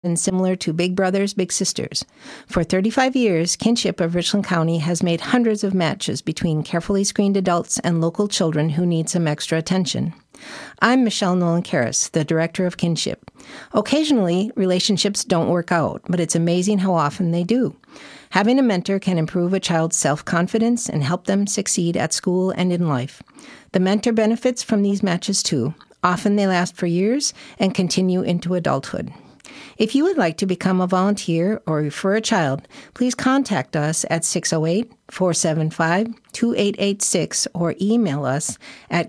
and similar to Big Brothers Big Sisters. For 35 years, Kinship of Richland County has made hundreds of matches between carefully screened adults and local children who need some extra attention. I'm Michelle Nolan-Karras, the director of Kinship. Occasionally, relationships don't work out, but it's amazing how often they do. Having a mentor can improve a child's self-confidence and help them succeed at school and in life. The mentor benefits from these matches too. Often they last for years and continue into adulthood. If you would like to become a volunteer or refer a child, please contact us at 608-475-2886 or email us at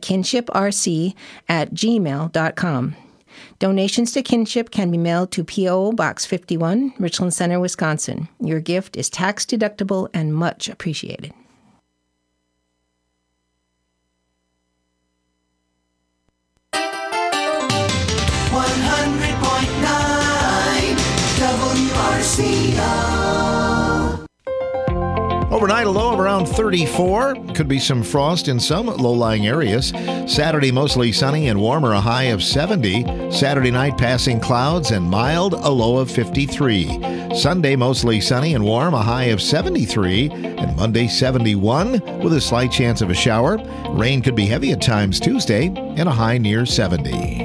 kinshiprc@gmail.com. Donations to Kinship can be mailed to P.O. Box 51, Richland Center, Wisconsin. Your gift is tax-deductible and much appreciated. Overnight, a low of around 34. Could be some frost in some low-lying areas. Saturday, mostly sunny and warmer, a high of 70. Saturday night, passing clouds and mild, a low of 53. Sunday, mostly sunny and warm, a high of 73. And Monday, 71, with a slight chance of a shower. Rain could be heavy at times Tuesday, and a high near 70.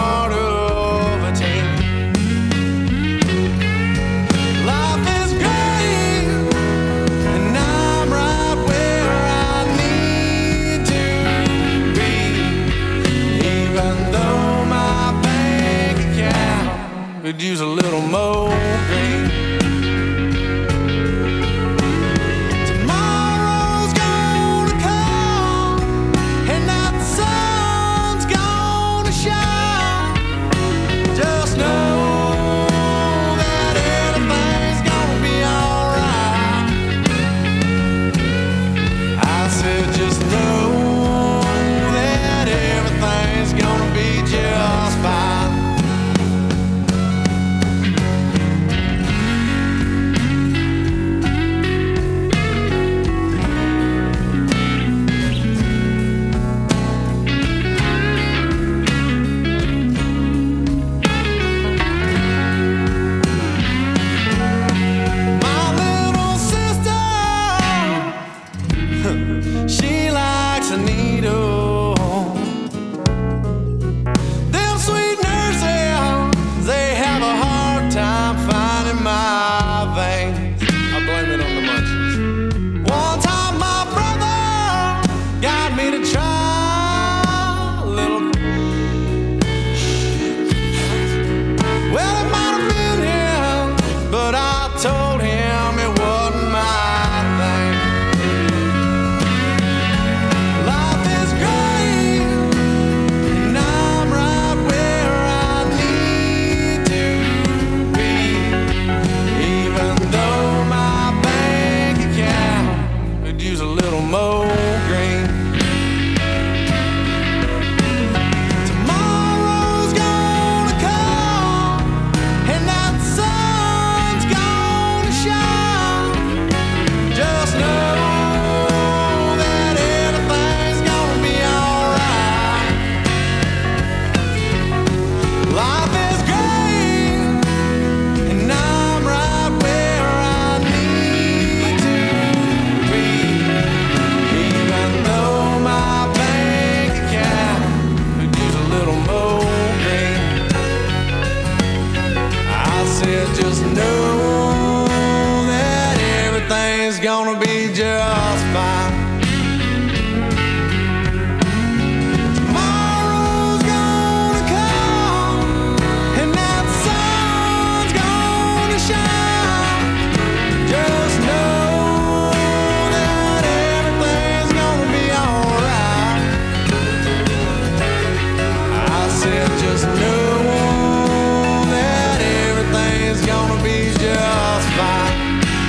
Life is great. gonna be just fine. Tomorrow's gonna come, and that sun's gonna shine. Just know that everything's gonna be alright. I said just know that everything's gonna be just fine.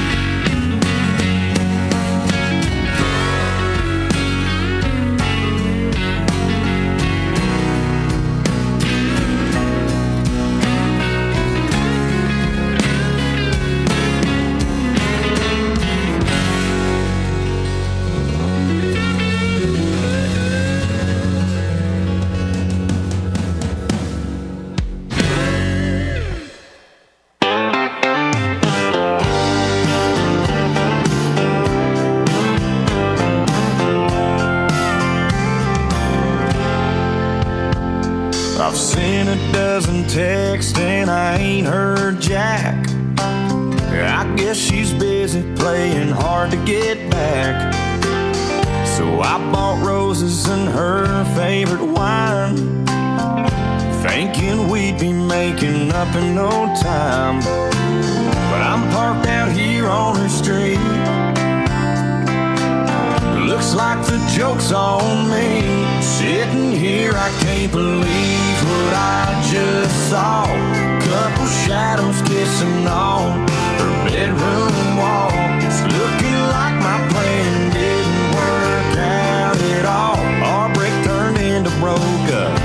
I've seen a dozen texts and I ain't heard jack. I guess she's busy playing hard to get back. So I bought roses and her favorite wine, thinking we'd be making up in no time. But I'm parked out here on her street. Looks like the joke's on me. Sitting here, I can't believe what I just saw. Couple shadows kissing on her bedroom wall. It's looking like my plan didn't work out at all. Our break turned into broke up.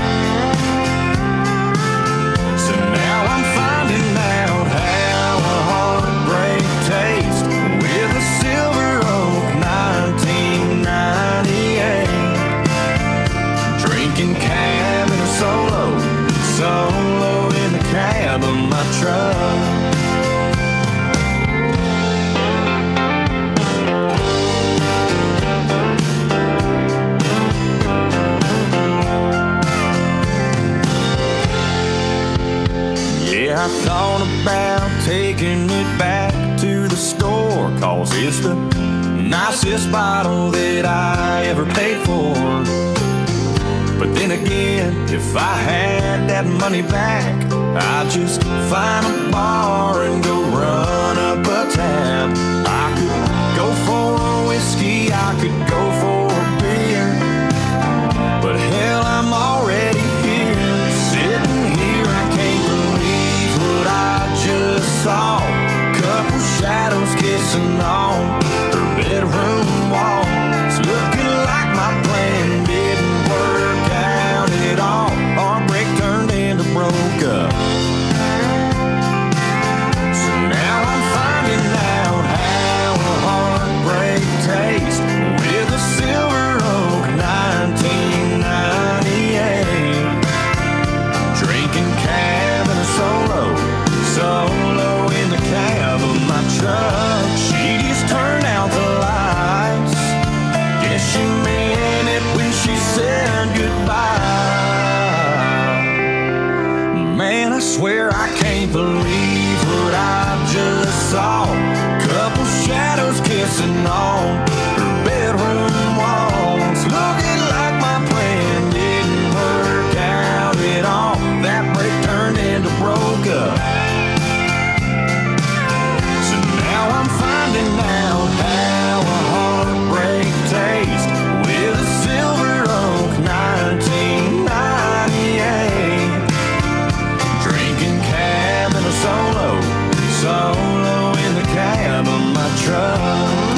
So now I'm finding out how a heartbreak tastes with a Silver Oak 1998. Drinking cab in a solo in the cab of my truck. Yeah, I thought about taking it back to the store, 'cause it's the nicest bottle that I ever paid for. But then again, if I had that money back, I'd just find a bar and go run up a tab. I could go for a whiskey, I could go for a beer, but hell, I'm already here. Sitting here, I can't believe what I just saw. Couple shadows kissing on her bedroom wall. It's looking like my plan didn't work out at all. Our break turned into broke up. So now I'm finding out how a heartbreak tastes with a Silver Oak 1998. Drinking cab and a solo in the cab of my truck. She just turned out the lights. Guess she meant it when she said goodbye. Man, I swear I can't believe what I just saw. Couple shadows kissing on her bedroom walls. Looking like my plan didn't work out at all. That break turned into broke up. So now I'm finding out how a heartbreak tastes with a Silver Oak 1998. Drinking cab and a solo in the cab of my truck.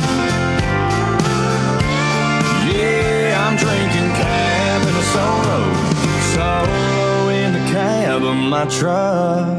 Yeah, I'm drinking cab and a solo in the cab of my truck.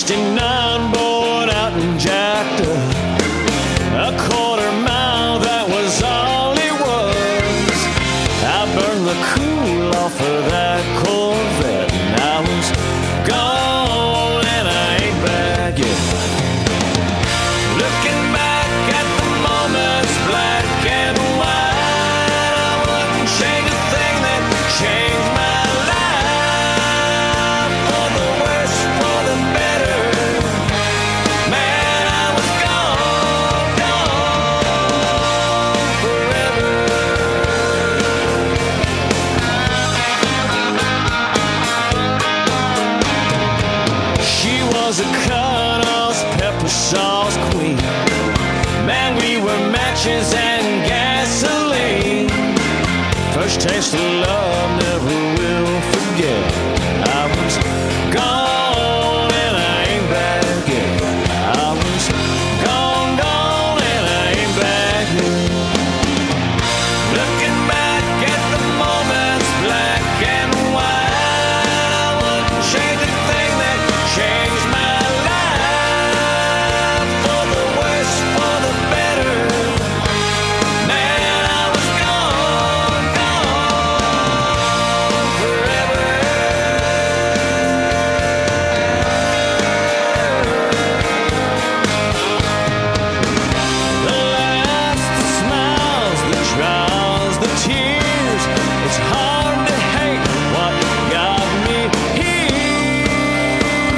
69 born out and jacked up. A quarter mile, that was all it was. I burned the cool off of that Corvette, and I was gone and I ain't back yet. Looking back at the moments, black and white, I wouldn't change a thing that changed my life. For the worse, for the better. Man, I was gone, gone forever. She was a cut-off pepper sauce queen. Man, we were matches and gasoline. First taste of love, never will forget. I was gone and I ain't back yet. I was gone, gone and I ain't back yet. Looking back at the moments, black and white, I wouldn't change a thing that changed my life. For the worse, for the better. Man, I was gone, gone forever. The laughs, the smiles, the trials, the tears. It's hard to hate what got me here.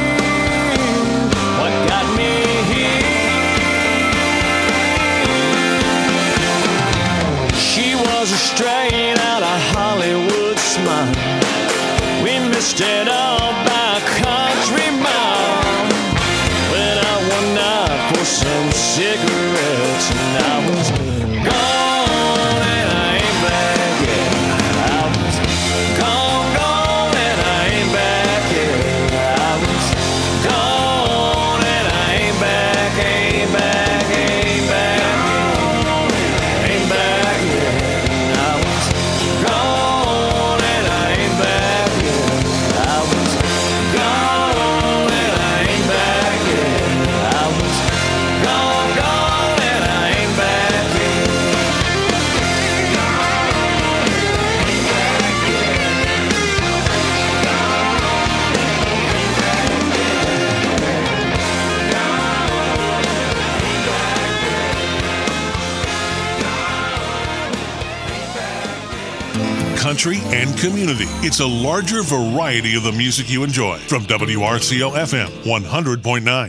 What got me here? She was a straight out of Hollywood smile. We missed it all by a country mile. Went out one night for some cigarettes, and I was gone and I ain't back yet. I was gone, gone and I ain't back yet. I was gone and I ain't back, ain't back, ain't back, ain't back yet. I was gone and I ain't back yet. I was gone and I ain't back yet. I was gone, gone and I ain't back yet. Country and community. It's a larger variety of the music you enjoy. From WRCO FM 100.9.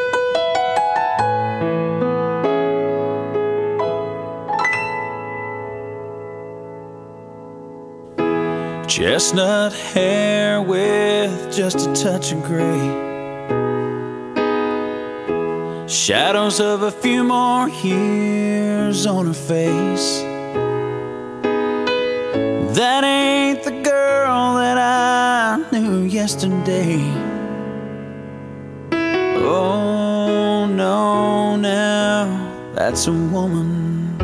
Chestnut hair with just a touch of gray. Shadows of a few more years on her face. That ain't the girl that I knew yesterday. Oh no, now that's a woman.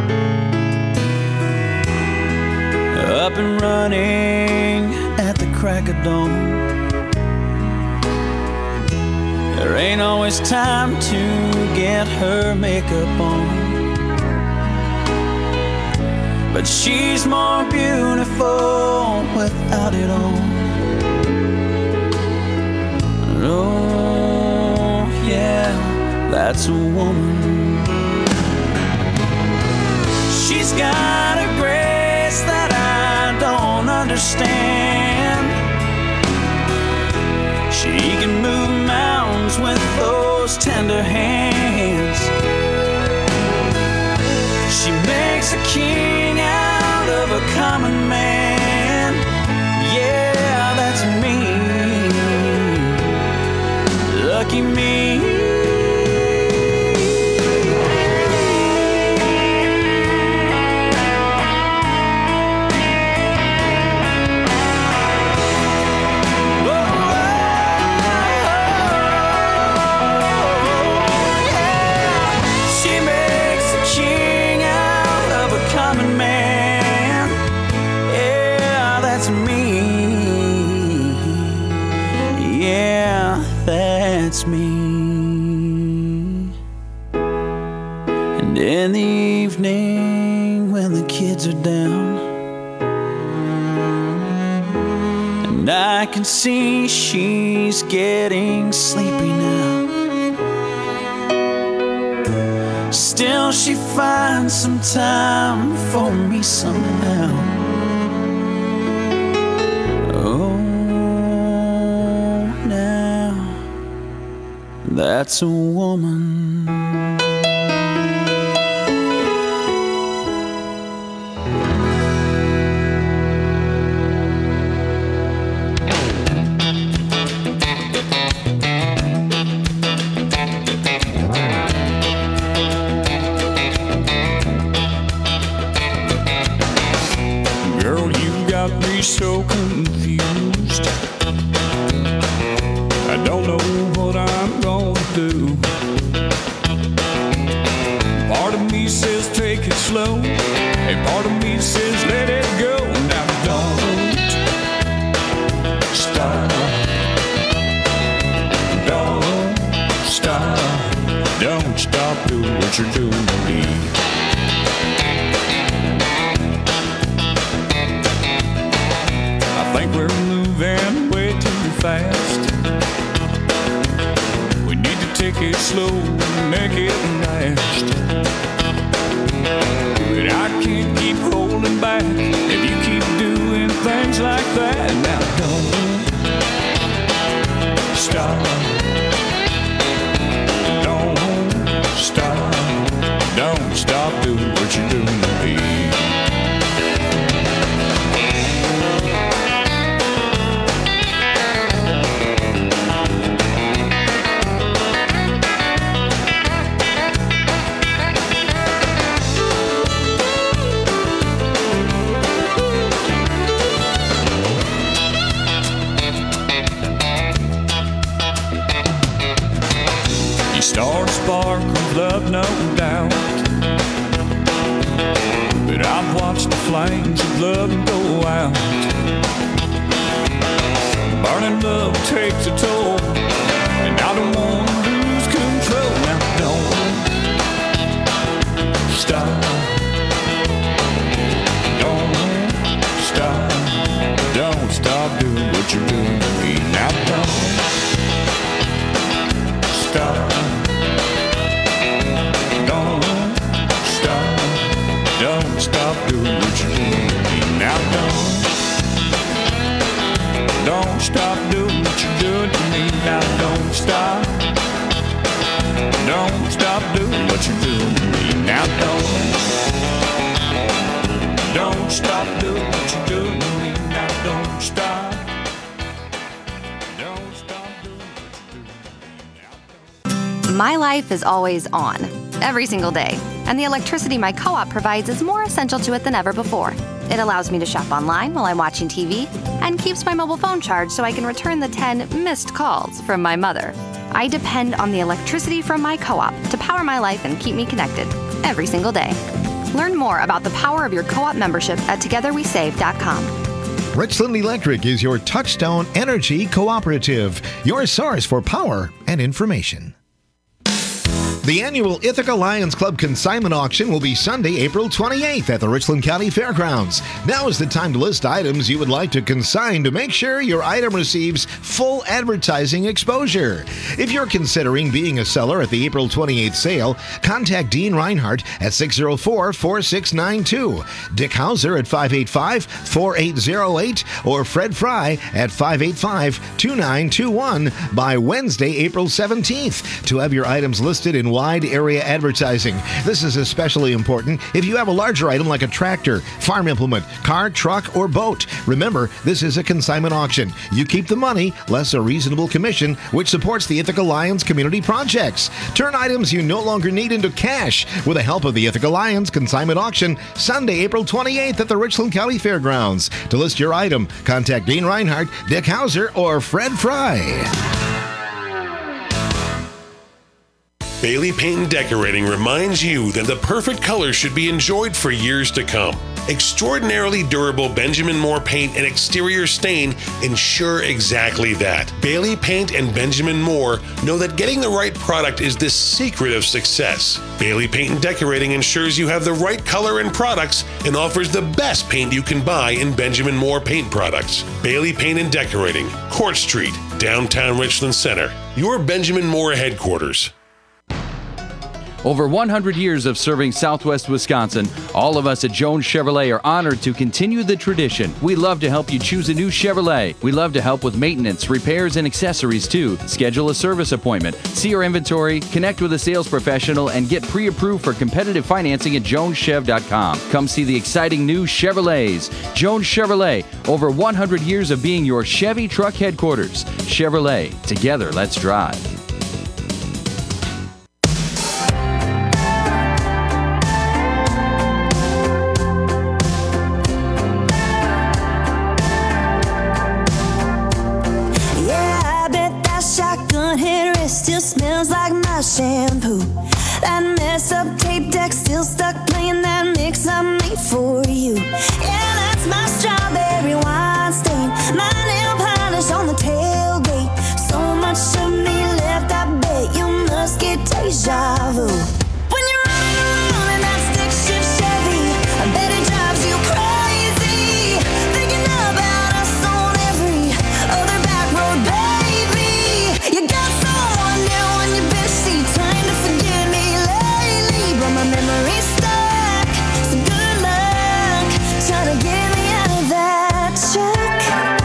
Up and running at the crack of dawn. There ain't always time to get her makeup on, but she's more beautiful without it on. Oh yeah, that's a woman. She's got a grace that I don't understand. She can move mountains with those tender hands. She makes a king out of a common man. Yeah, that's me. Lucky me. That's that's me. And in the evening when the kids are down, and I can see she's getting sleepy now, still she finds some time for me somehow. Oh, now that's a woman. So confused, I don't know what I'm gonna do. Part of me says take it slow, and part of me says let it go. Now don't stop, don't stop, don't stop doing what you're doing to me. I think we're moving way too fast. We need to take it slow and make it last. But I can't keep holding back if you keep doing things like that. Now don't stop, don't stop, don't stop doing what you're doing to me. Start a spark of love, no doubt, but I've watched the flames of love go out. Burning love takes a toll, and I don't want to lose control. Now don't stop, don't stop doing what you're doing to me. Now don't stop. Don't stop doing what you're doing to me. Now don't stop doing what you're doing to me. Now don't stop doing what you're doing to me. Now don't stop doing what you're doing to me. Now don't stop doing what you're doing to me. My life is always on, every single day, and the electricity my co-op provides is more essential to it than ever before. It allows me to shop online while I'm watching TV and keeps my mobile phone charged so I can return the 10 missed calls from my mother. I depend on the electricity from my co-op to power my life and keep me connected every single day. Learn more about the power of your co-op membership at togetherwesave.com. Richland Electric is your Touchstone Energy Cooperative, your source for power and information. The annual Ithaca Lions Club Consignment Auction will be Sunday, April 28th at the Richland County Fairgrounds. Now is the time to list items you would like to consign to make sure your item receives full advertising exposure. If you're considering being a seller at the April 28th sale, contact Dean Reinhardt at 604-4692, Dick Hauser at 585-4808, or Fred Fry at 585-2921 by Wednesday, April 17th to have your items listed in wide area advertising. This is especially important if you have a larger item like a tractor, farm implement, car, truck, or boat. Remember, this is a consignment auction. You keep the money, less a reasonable commission, which supports the Ithaca Lions community projects. Turn items you no longer need into cash with the help of the Ithaca Lions Consignment Auction, Sunday, April 28th at the Richland County Fairgrounds. To list your item, contact Dean Reinhardt, Dick Hauser, or Fred Fry. Bailey Paint and Decorating reminds you that the perfect color should be enjoyed for years to come. Extraordinarily durable Benjamin Moore paint and exterior stain ensure exactly that. Bailey Paint and Benjamin Moore know that getting the right product is the secret of success. Bailey Paint and Decorating ensures you have the right color and products and offers the best paint you can buy in Benjamin Moore paint products. Bailey Paint and Decorating, Court Street, downtown Richland Center. Your Benjamin Moore headquarters. Over 100 years of serving Southwest Wisconsin, all of us at Jones Chevrolet are honored to continue the tradition. We love to help you choose a new Chevrolet. We love to help with maintenance, repairs, and accessories too. Schedule a service appointment, see our inventory, connect with a sales professional, and get pre-approved for competitive financing at joneschev.com. Come see the exciting new Chevrolets. Jones Chevrolet, over 100 years of being your Chevy truck headquarters. Chevrolet, together let's drive. Still smells like my shampoo. That messed up tape deck still stuck playing that mix I made for you. Yeah, that's my strawberry wine stain, my nail polish on the tailgate. So much of me left, I bet you must get deja vu. When you're running around in that stick shift Chevy, I bet it drives you crazy, thinking about us on every other back road, baby. You got memory stuck, so good luck trying to get me out of that check.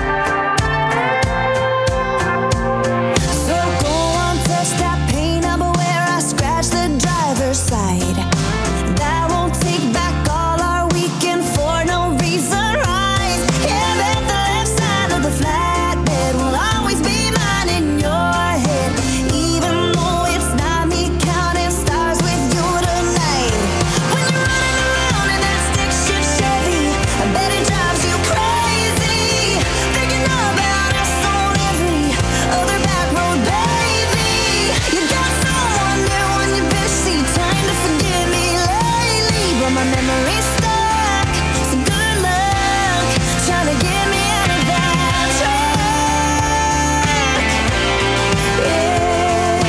So go on, touch that paint up where I scratch the driver's side. That won't take back all our weekend for no reason, right? Yeah, bet the left side of the flatbed will always be mine in your head, even though it's not me counting stars with you tonight. When you're running around in that stick shift Chevy, I bet it drives you crazy, thinking about us on every other back road, baby. You got someone new on your busy, trying to forget me lately, but my memory's stuck, so good luck trying to get me out of that track. Yeah.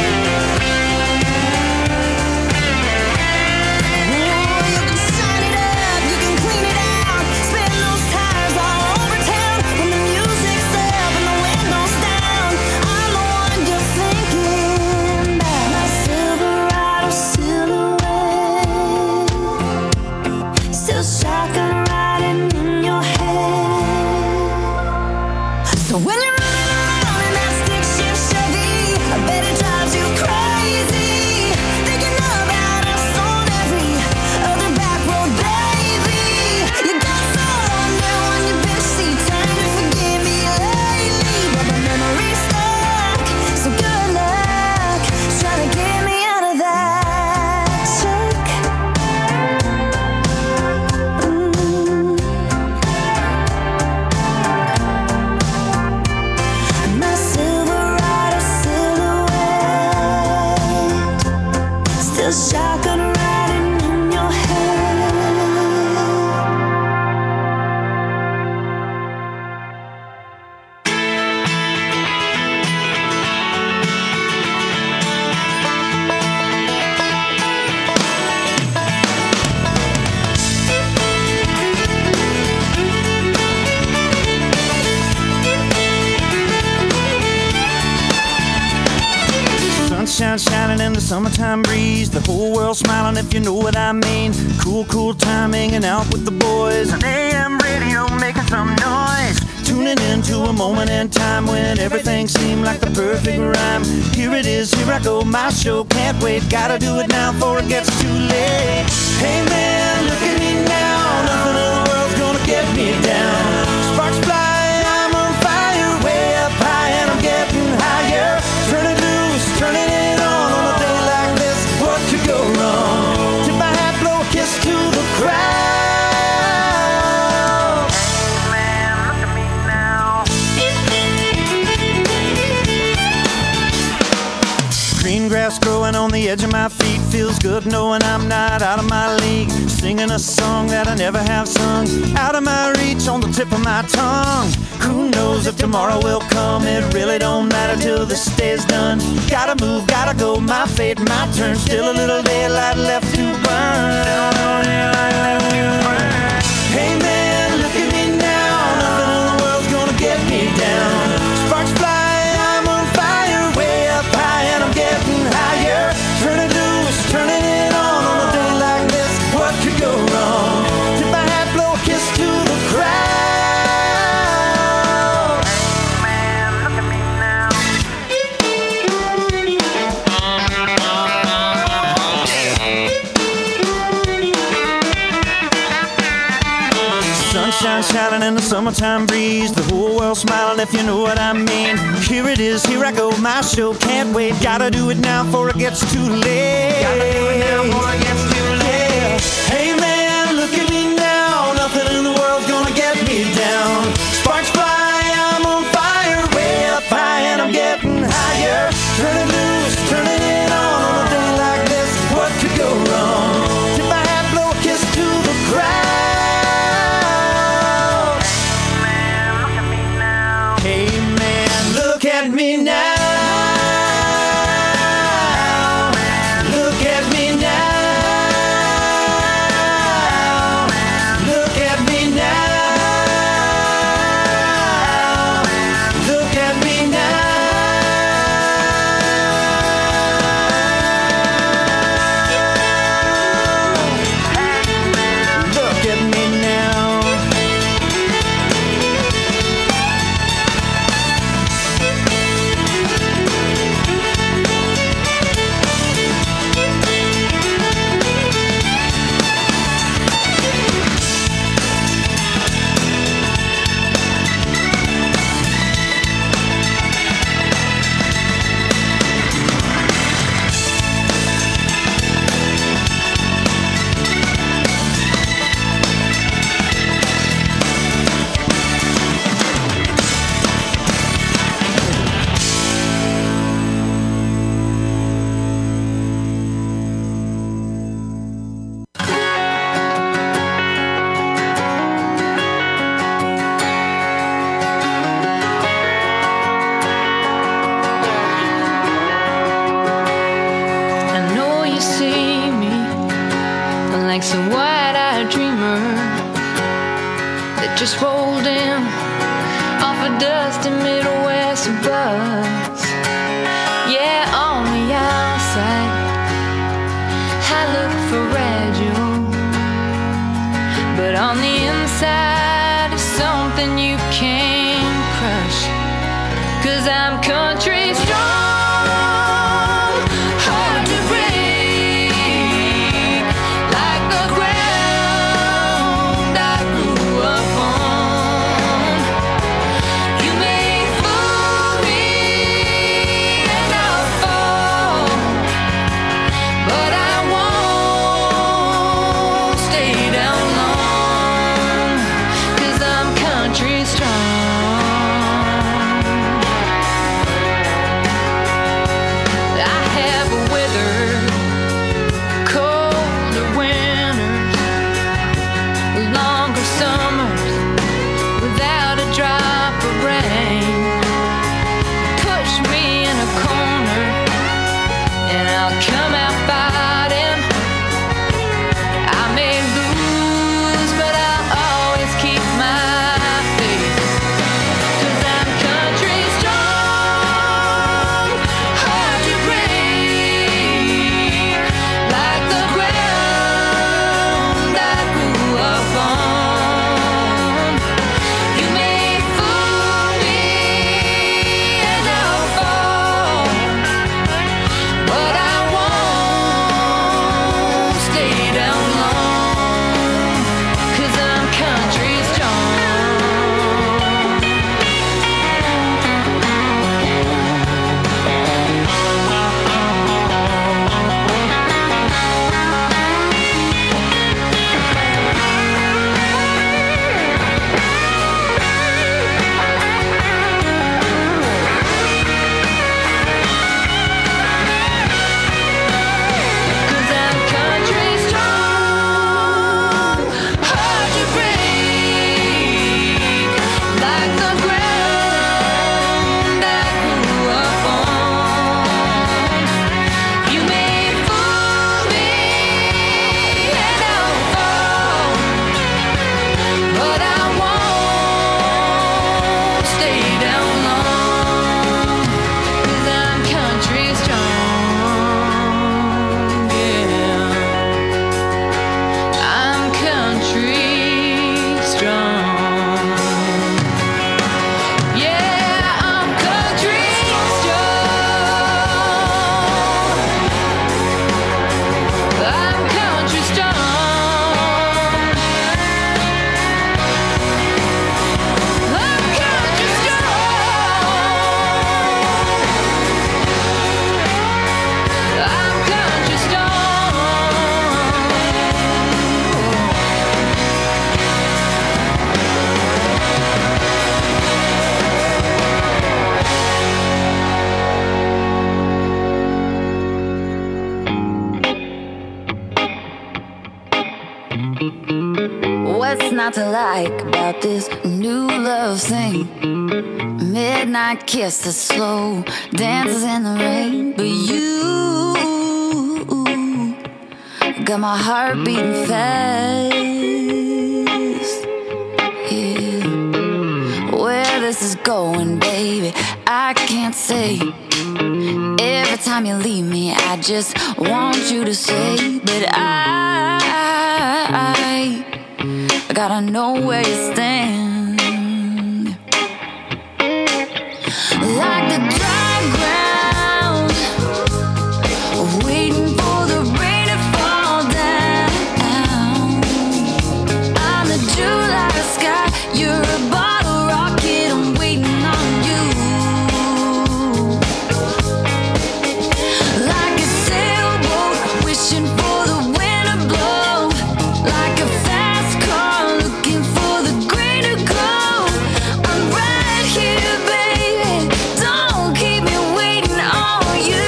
You can shine it up, you can clean it out, spin those tires all over town. When the music's up and the window's down, I'm the one you're thinking about. My Silverado silhouette, still shotgun riding in your head. So when you're running around in that stick shift Chevy, I bet it drives you crazy, thinking about us on every other back road, baby. You got someone new on your busy, trying to forget me lately, but my memory's stuck, so good luck trying to get me out of that check. My Silverado silhouette, still shotgun riding in your head. Sunshine shining in the summertime breeze, the whole world smiling if you know what I mean. Cool, cool time hanging out with the boys, an AM radio making some noise. Tuning into a moment in time when everything seemed like the perfect rhyme. Here it is, here I go, my show, can't wait. Gotta do it now before it gets too late. Hey man, look at me now, nothing in the world's gonna get me down. Sparks fly, I'm on fire, way up high and I'm getting higher. Turn it loose, turn it on a day like this, what could go wrong? Tip my hat, blow a kiss to the crowd. Hey man, look at me now. Green grass growing on the edge of my feet. Feels good knowing I'm not out of my league. Singing a song that I never have sung. Out of my reach, on the tip of my tongue. Who knows if tomorrow will come? It really don't matter till this day's done. Gotta move, gotta go, my fate, my turn. Still a little daylight left to burn. Hey man, look at me now. Nothing in the world's gonna get me down. Sparks fly, I'm on fire. Way up high and I'm getting higher. Turning loose, turning it on a day like this. What could go wrong? Tip my hat, blow a kiss to the crowd. Hey man, look at me now. Sunshine shining in the summertime breeze. The whole world smiling if you know what I mean. Here it is, here I go, my show, can't wait. Gotta do it now before it gets too late. Gotta do it now before it gets too late. Hey man, look at me now. Nothing in the world's gonna get me down. Sparks fly, I'm on fire. Way up high and I'm getting higher. Turning loose, turning it on a day like this. What could go wrong? Tip my hat, blow a kiss to the crowd. Hey man, look at me now. Look at me now. Look at me now. Look at me now. Look at me now. I know you see me like some wide-eyed dreamer that just rolled in off a dusty Midwest bus. Yeah, on the outside I look fragile, but on the inside is something you can't crush. 'Cause I'm country strong, hard to break, like the ground I grew up on. You may fool me not to like about this new love thing? Midnight kisses, slow dances in the rain. But you got my heart beating fast. Yeah. Where this is going, baby, I can't say. Every time you leave me, I just want you to stay. But I gotta know where you stand. Like the dry ground, waiting for the rain to fall down. I'm the July sky, you're a bottle rocket, I'm waiting on you. Like a sailboat, wishing for the wind to blow. Like a fast car, looking for the green to glow. I'm right here, baby, don't keep me waiting on you.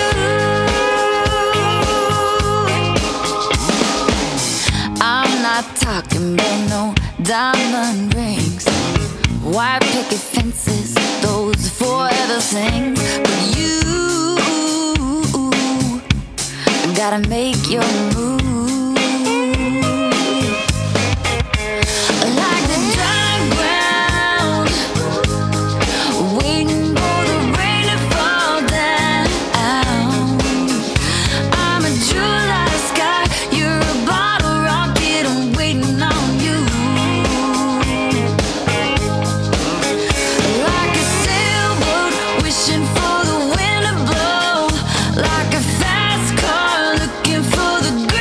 I'm not talking about no diamond rings, white picket fences, those forever things. But you gotta make your move. Like the dry ground, waiting for the rain to fall down. I'm a July sky, you're a bottle rocket, I'm waiting on you. Like a sailboat, wishing for the wind to blow. Like a fast car, looking for the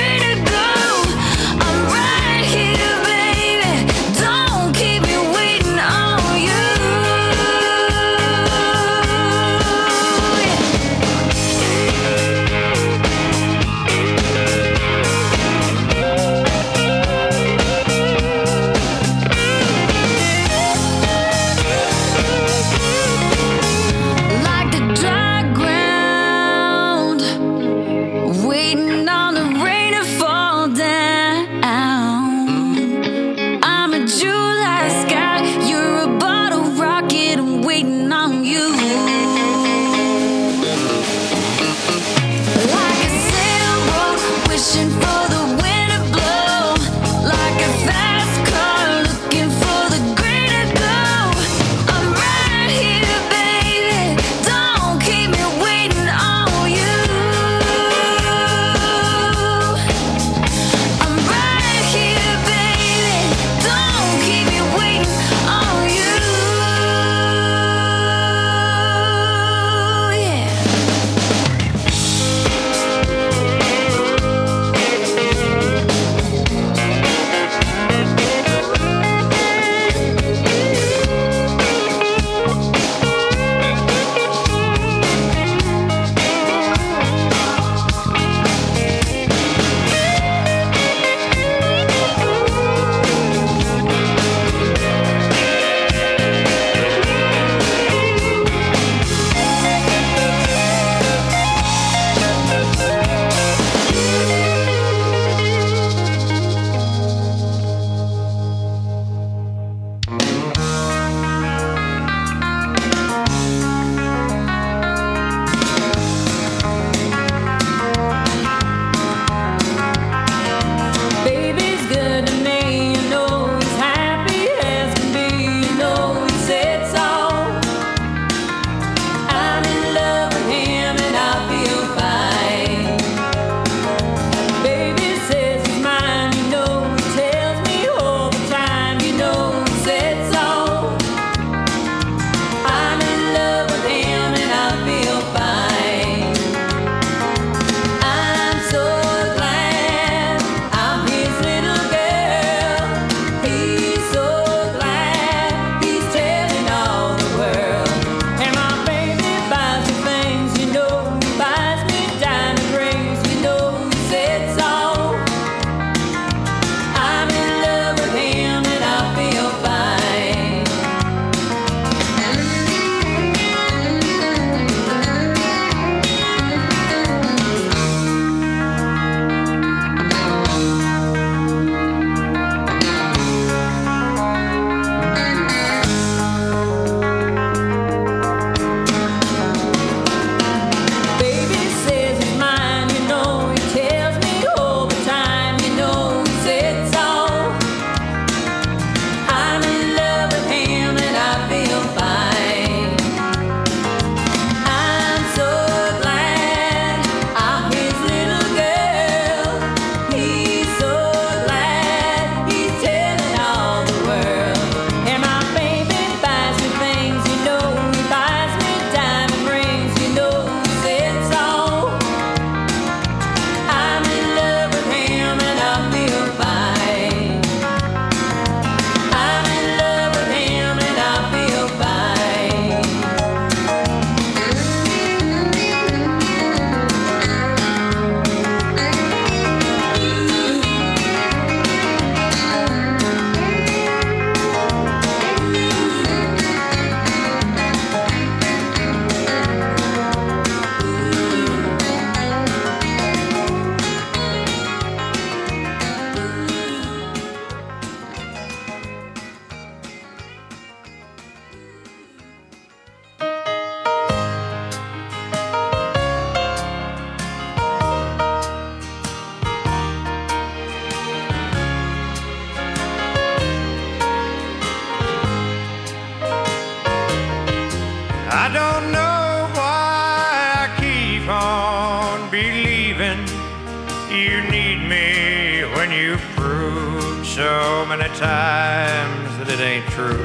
believing you need me when you've proved so many times that it ain't true.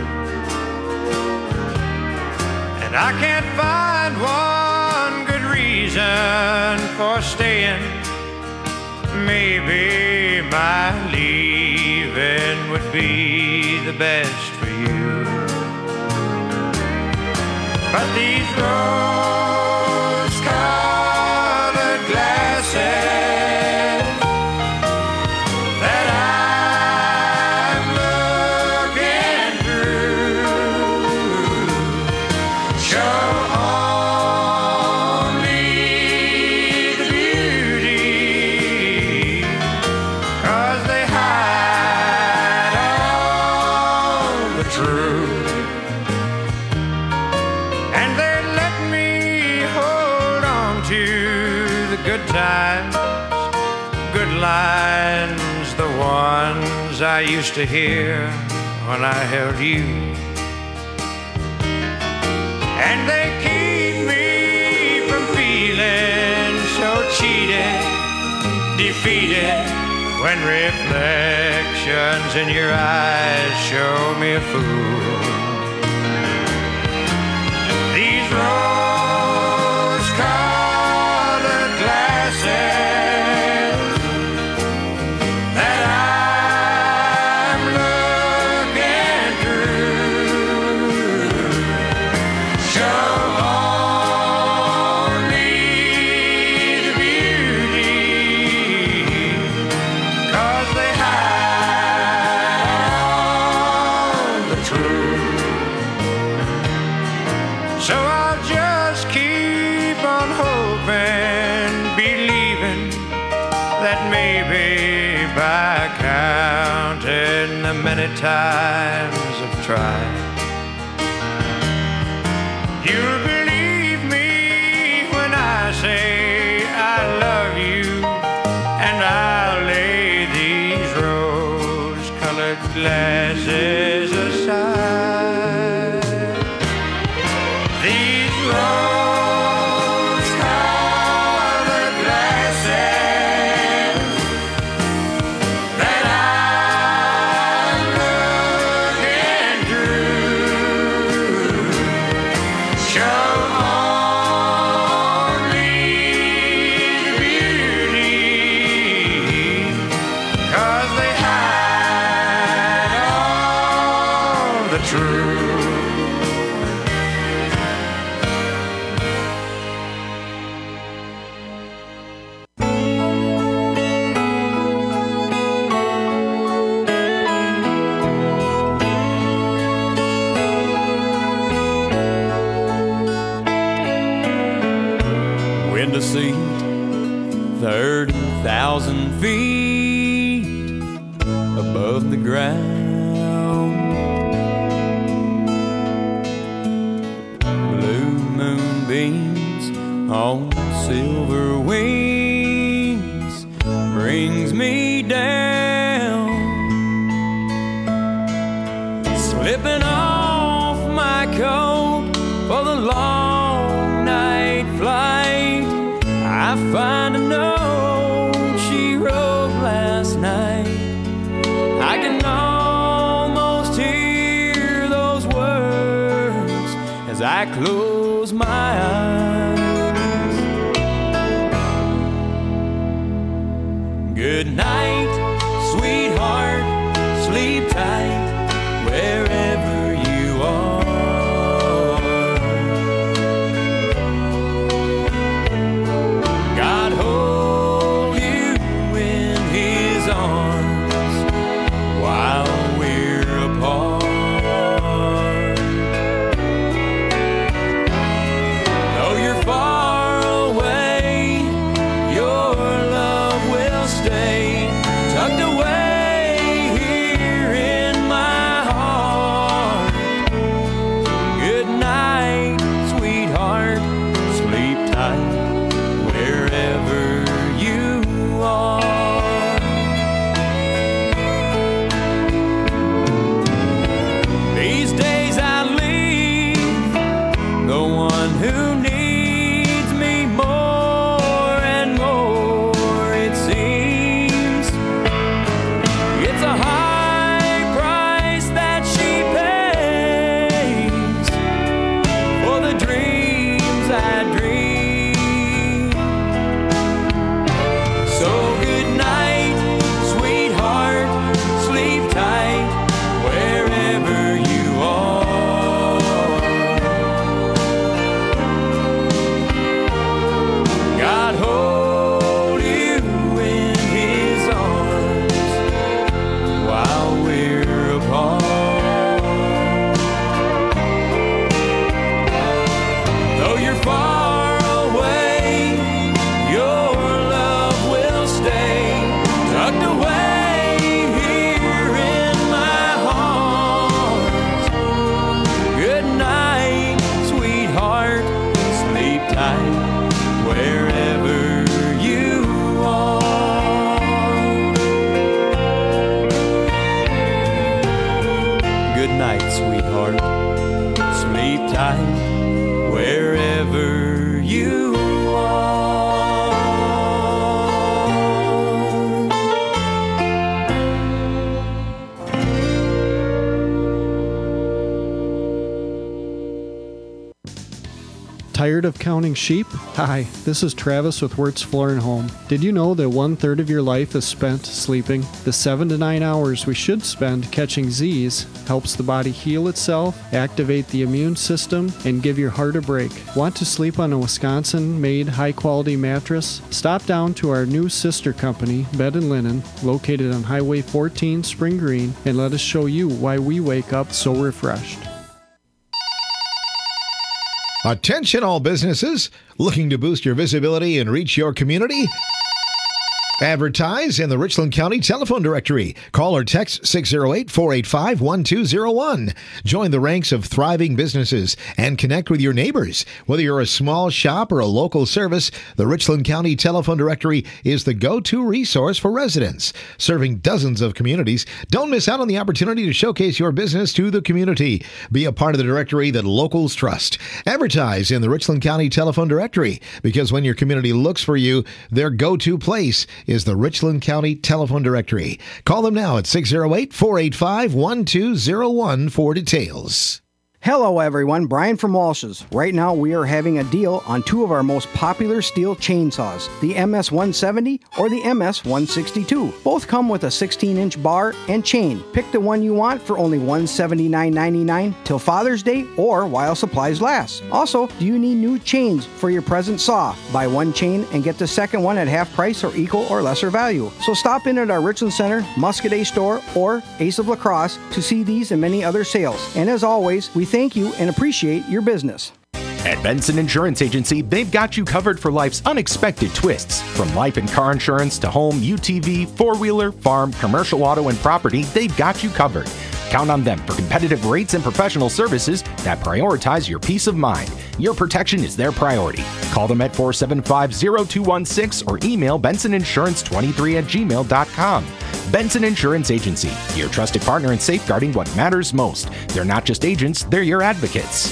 And I can't find one good reason for staying. Maybe my leaving would be the best for you. But these rose-colored glasses that I'm looking through show only the beauty, 'cause they hide all the truth. And they let me hold on to the good times, good lines, the ones I used to hear when I held you. And they keep me from feeling so cheated, defeated, when reflections in your eyes show me a fool. These rose-colored glasses that I'm looking through show only the beauty, 'cause they hide all the truth. So I'll just keep on hoping, believing that maybe by counting the many times I've tried, you'll believe me when I say I love you, and I'll lay these rose-colored glasses aside. These rose-colored glasses that I'm looking through show only the beauty, 'cause they hide all the truth. Window seat, 30,000 feet above the ground. Blue moonbeams on silver wings brings me down. Slipping off my coat for the long night flight, I find a note she wrote last night. I can almost hear those words as I close my eyes. Good night, sweetheart, sleep tight wherever you are. God hold you in His arms while we're apart. Though Tired of counting sheep? Hi, this is Travis with Wirtz Floor and Home. Did you know that 1/3 of your life is spent sleeping? The 7 to 9 hours we should spend catching Z's helps the body heal itself, activate the immune system, and give your heart a break. Want to sleep on a Wisconsin-made high-quality mattress? Stop down to our new sister company, Bed & Linen, located on Highway 14, Spring Green, and let us show you why we wake up so refreshed. Attention all businesses looking to boost your visibility and reach your community. Advertise in the Richland County telephone directory. Call or text 608-485-1201. Join the ranks of thriving businesses and connect with your neighbors. Whether you're a small shop or a local service, the Richland County telephone directory is the go-to resource for residents. Serving dozens of communities, don't miss out on the opportunity to showcase your business to the community. Be a part of the directory that locals trust. Advertise in the Richland County telephone directory, because when your community looks for you, their go-to place is the Richland County telephone directory. Call them now at 608-485-1201 for details. Hello everyone, Brian from Walsh's. Right now we are having a deal on two of our most popular steel chainsaws, the MS-170 or the MS-162. Both come with a 16-inch bar and chain. Pick the one you want for only $179.99 till Father's Day or while supplies last. Also, do you need new chains for your present saw? Buy one chain and get the second one at half price or equal or lesser value. So stop in at our Richland Center, Muscadet store, or Ace of La Crosse to see these and many other sales. And as always, we thank you and appreciate your business. At Benson Insurance Agency, they've got you covered for life's unexpected twists. From life and car insurance to home, UTV, four-wheeler, farm, commercial auto, and property, they've got you covered. Count on them for competitive rates and professional services that prioritize your peace of mind. Your protection is their priority. Call them at 475-0216 or email bensoninsurance23@gmail.com. Benson Insurance Agency, your trusted partner in safeguarding what matters most. They're not just agents, they're your advocates.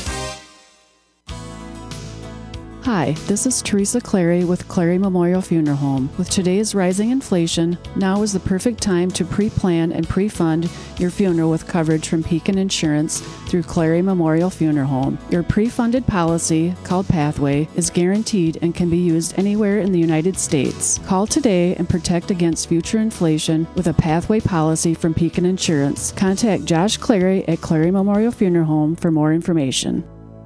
Hi, this is Teresa Clary with Clary Memorial Funeral Home. With today's rising inflation, now is the perfect time to pre-plan and pre-fund your funeral with coverage from Pekin Insurance through Clary Memorial Funeral Home. Your pre-funded policy, called Pathway, is guaranteed and can be used anywhere in the United States. Call today and protect against future inflation with a Pathway policy from Pekin Insurance. Contact Josh Clary at Clary Memorial Funeral Home for more information.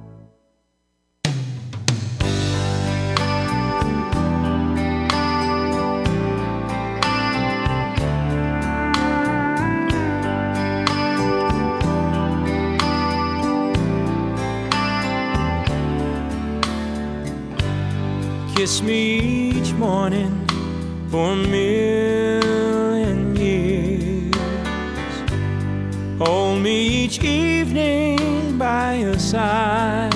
Kiss me each morning for a million years. Hold me each evening by your side.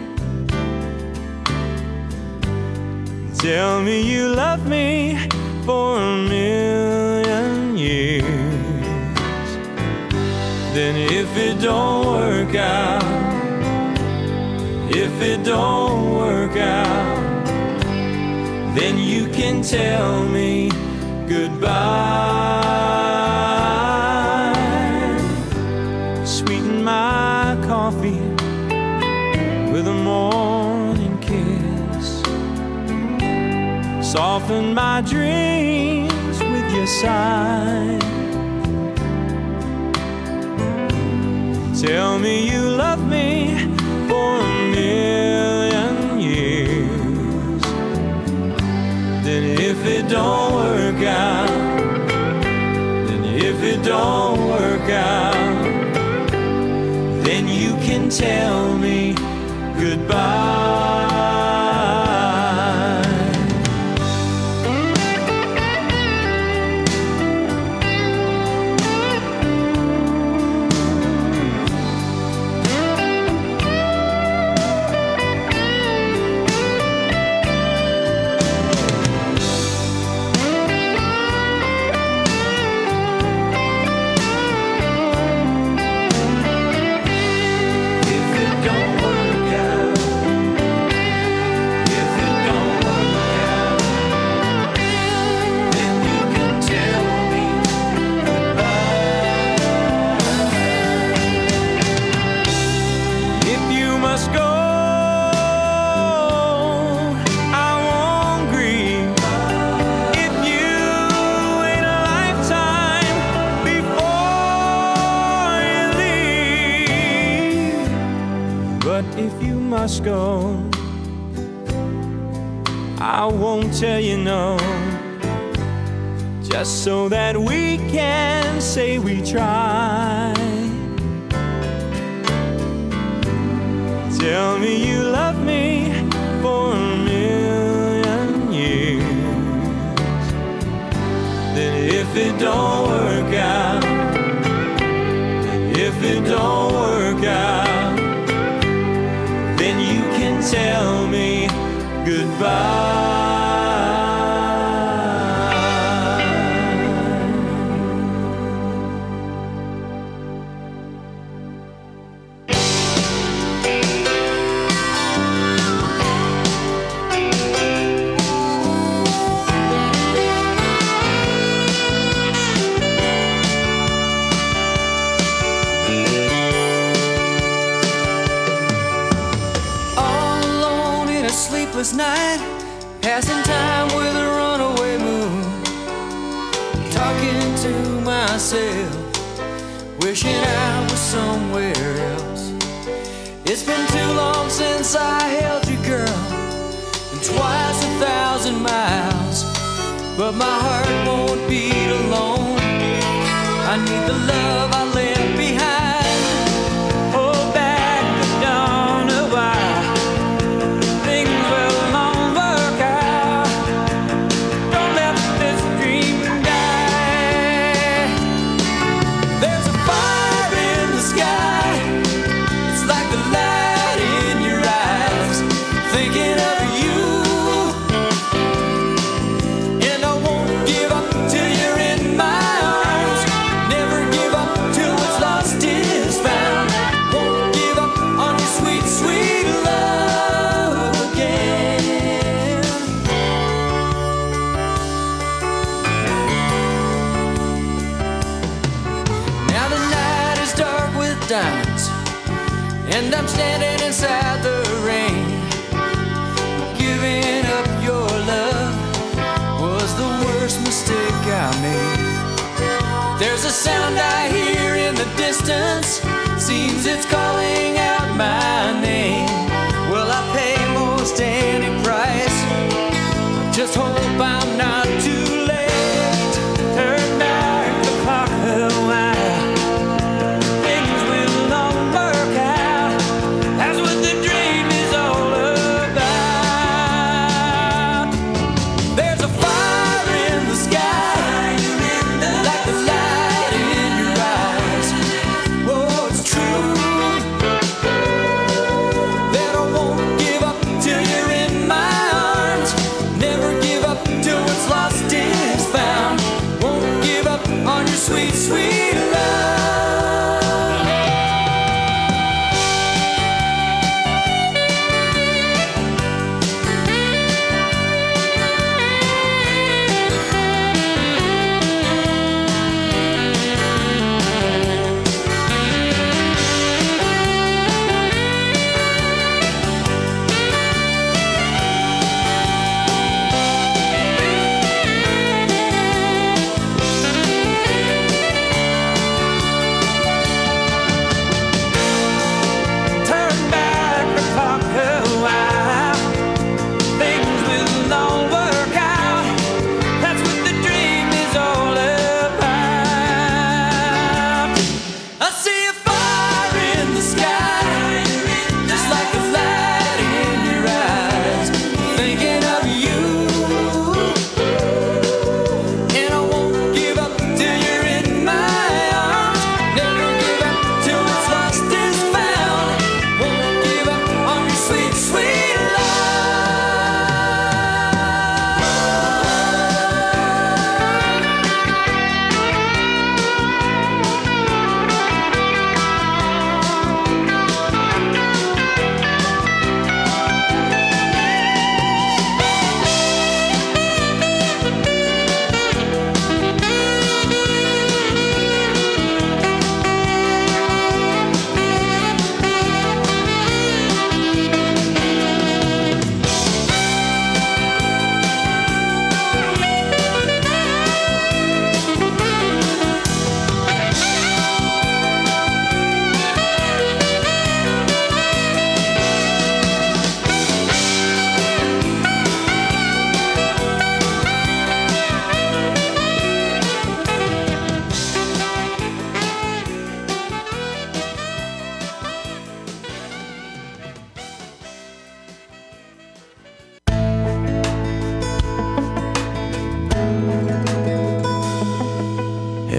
Tell me you love me for a million years. Then if it don't work out, if it don't work out, then you can tell me goodbye. Sweeten my coffee with a morning kiss. Soften my dreams with your sigh. Tell me you love me for a million years. Then if it don't work out, then if it don't work out, then you can tell me goodbye. If it don't work out, must go. I won't tell you no, just so that we can say we tried. Tell me you love me for a million years. Then if it don't work out, if it don't work out, then you can tell me goodbye. Night, passing time with a runaway moon, talking to myself, wishing I was somewhere else. It's been too long since I held you, girl, and twice 1,000 miles, but my heart won't beat alone. I need the love I left behind. Hold back the dawn of why things will and I'm standing inside the rain. Giving up your love was the worst mistake I made. There's a sound I hear in the distance, seems it's calling out my name. Well, I pay most any price, just hope I'm not too late. Turn back the clock a while. Like the light in your eyes. Whoa, it's true.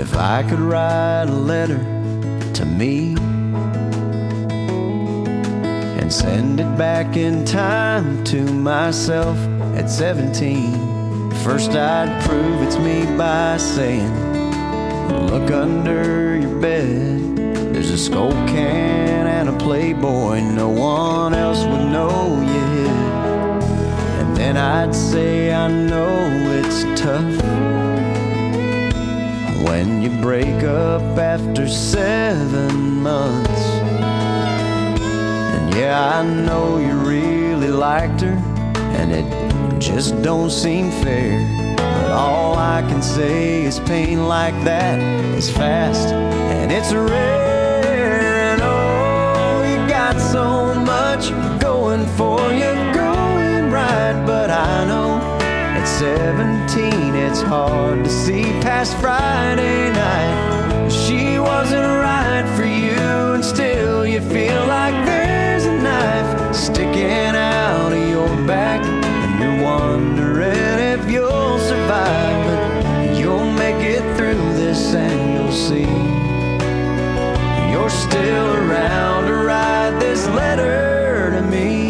If I could write a letter to me and send it back in time to myself at 17, first I'd prove it's me by saying, look under your bed, there's a Skull can and a Playboy no one else would know you hid. And then I'd say, I know it's tough when you break up after 7 months. And yeah, I know you really liked her, and it just don't seem fair. But all I can say is pain like that is fast and it's rare. And oh, you got so much going for you, going right. But I know at 17 it's hard to see past Friday night. She wasn't right for you, and still you feel like there's a knife sticking out of your back, and you're wondering if you'll survive. But you'll make it through this and you'll see you're still around to write this letter to me.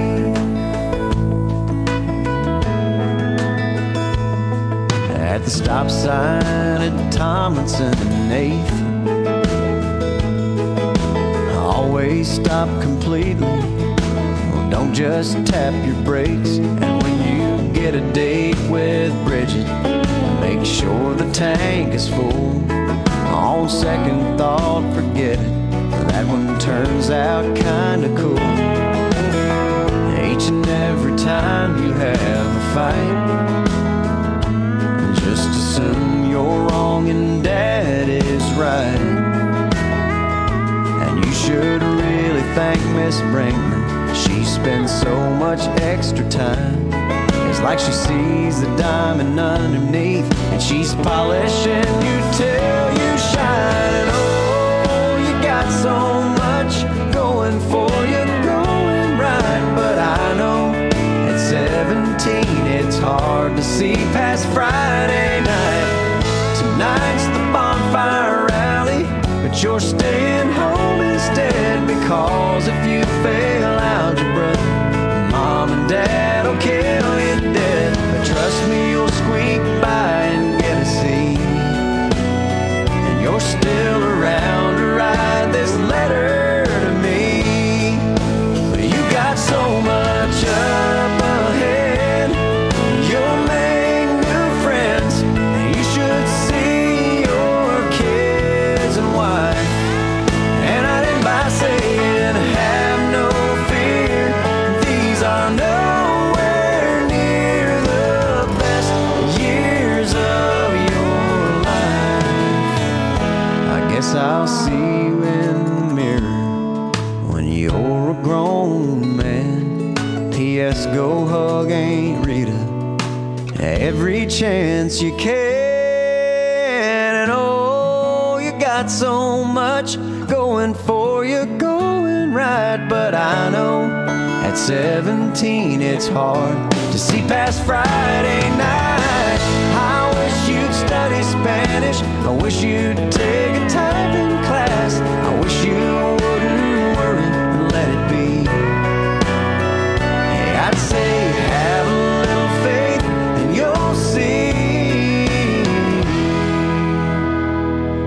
At the stop sign at Tomlinson and 8th, I always stop completely. Well, don't just tap your brakes. And when you get a date with Bridget, make sure the tank is full. On second thought, forget it, that one turns out kinda cool. Each and every time you have a fight, just assume you're wrong and Dad is right. And you should really thank Miss Brinkman. She spends so much extra time. It's like she sees the diamond underneath, and she's polishing you till you shine. And oh, you got so much going for you, going right. But I know at 17 it's hard to see past Friday night. Tonight's the bonfire rally, but you're staying home instead, because if you fail algebra, Mom and Dad will kill you dead. But trust me, you'll squeak by and get a C, and you're still around to write this letter to me. But you got so much up ahead, you'll make new friends, and you should see your kids and wife. And I end by saying, have no fear, these are nowhere near the best years of your life. I guess I'll see you in the mirror when you're a grown man. P.S. Go hug Aunt Rita every chance you can. And oh, you got so much going for you, going right. But I know at 17 it's hard to see past Friday night. I wish you'd study Spanish, I wish you